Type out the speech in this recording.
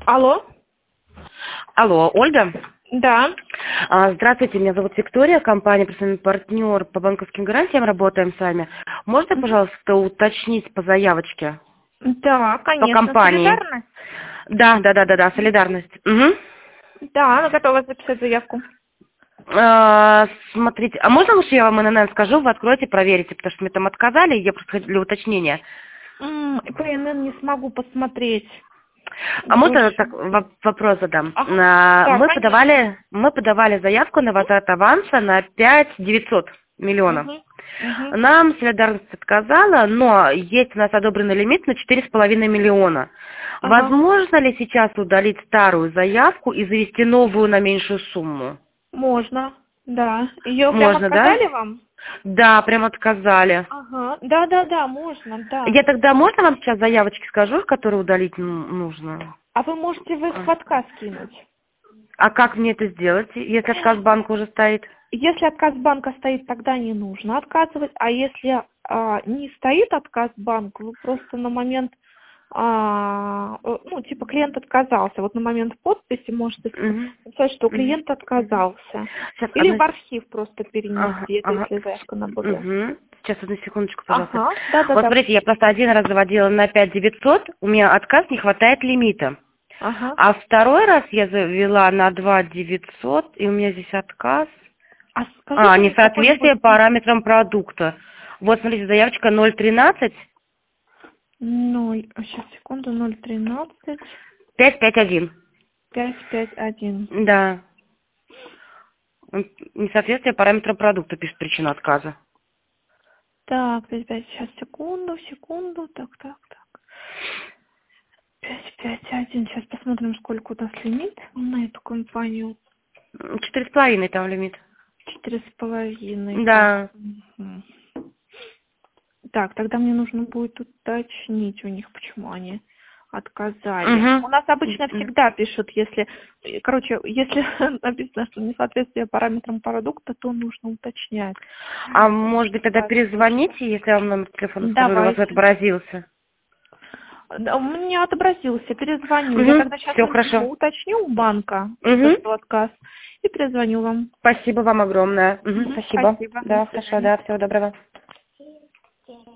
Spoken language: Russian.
Алло? Алло, Ольга? Да. Здравствуйте, меня зовут Виктория, компания «Профессиональный партнер» по банковским гарантиям, работаем с вами. Можно, Мгм. пожалуйста, уточнить по заявочке, Да, по конечно. компании? Солидарность? Да, солидарность. Мгм. Да, она готова записать заявку. Смотрите, а можно лучше я вам ИНН скажу, вы откроете, проверите, потому что мне там отказали, я просто хотела для уточнения. По ИНН не смогу посмотреть. А можно Больше. так вопрос задам? Ага. Да, конечно. Мы подавали заявку на возврат аванса на 5 900 миллионов. Угу. Угу. Нам солидарность отказала, но есть у нас одобренный лимит на 4,5 миллиона. Ага. Возможно ли сейчас удалить старую заявку и завести новую на меньшую сумму? Можно. Да. Ее прям Можно, да? отказали вам? Да, прям отказали. Ага. Да, можно, да. Я тогда можно вам сейчас заявочки скажу, которые удалить нужно? А вы можете в их в отказ кинуть. А как мне это сделать, если отказ банка уже стоит? Если отказ банка стоит, тогда не нужно отказывать, а если не стоит отказ банка, вы просто на момент, типа клиент отказался, вот на момент подписи можете Мгм. написать, что Мгм. клиент отказался. Сейчас, Или одну... в архив просто Ага, перенести, это ага. если заявка на БГ. Мгм. Сейчас, одну секундочку, пожалуйста. Ага, Вот да-да-да. смотрите, я просто один раз заводила на 5 900, у меня отказ, не хватает лимита. Ага. А второй раз я завела на 2 900, и у меня здесь отказ. А скажите мне какой-нибудь... Несоответствие параметрам продукта. Вот, смотрите, заявочка 013 сейчас, секунду, 013 551. 551. Да. Несоответствие параметрам продукта, пишет причина отказа. Так, опять сейчас, секунду, так. 551. Сейчас посмотрим, сколько у нас лимит на эту компанию. 4,5 там лимит. 4,5. Так. Да. Мгм. Так, тогда мне нужно будет уточнить у них, почему они отказали. У нас обычно Угу. всегда пишут, если написано, что несоответствие параметрам продукта, то нужно уточнять. А может быть тогда перезвоните, если я вам номер телефона скажу, или у вас Давайте. отобразился? Да, у меня отобразился, перезвоню. Я Угу. тогда сейчас Все хорошо. уточню у банка, то, Угу. что отказ, и перезвоню вам. Спасибо вам огромное. Угу. Мгм. Спасибо. Спасибо. До Да, хорошо, свидания. да, всего доброго.